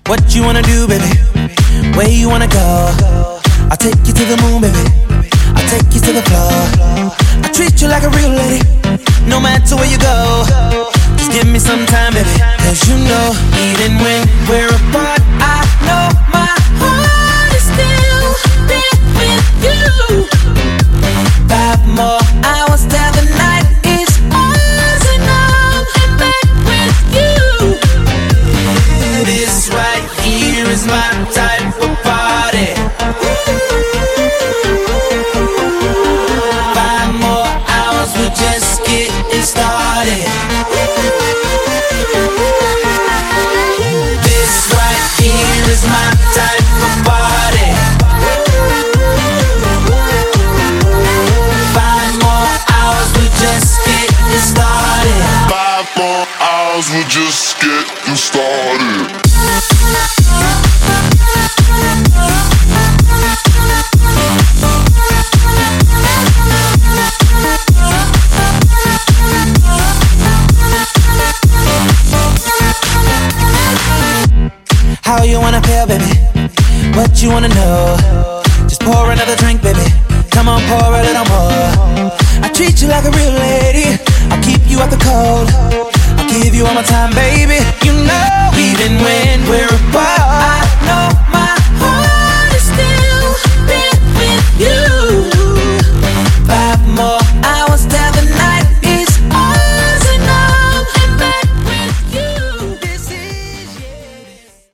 What you wanna do, baby? Where you wanna go? I'll take you to the moon, baby. I'll take you to the floor. I treat you like a real lady, no matter where you go. Just give me some time, baby. Cause you know, even when we're apart, I know my heart is still there with you. 5 more hours till the night is ours, and I'm back with you. This right here is my type of party. 5 more hours, we're just getting started. This right here is my type of party. 5 more hours, we're just getting started. 5 more hours, we're just getting started. How you wanna feel, baby? What you wanna know? Just pour another drink, baby. Come on, pour a little more. I treat you like a real lady. I'll keep you out the cold. I'll give you all my time, baby. You know, even when